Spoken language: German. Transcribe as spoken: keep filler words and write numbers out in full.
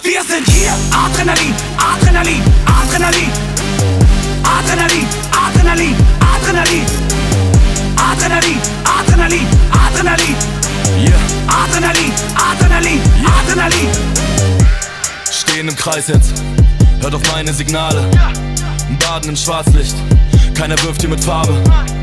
Wir sind hier, Adrenalin, Adrenalin, Adrenalin, Adrenalin, Adrenalin, Adrenalin, Adrenalin, Adrenalin, Adrenalin, Yeah, Adrenalin, Adrenalin, Adrenalin. stehen im Kreis jetzt, hört auf meine Signale. Baden im Schwarzlicht, keiner wirft hier mit Farbe.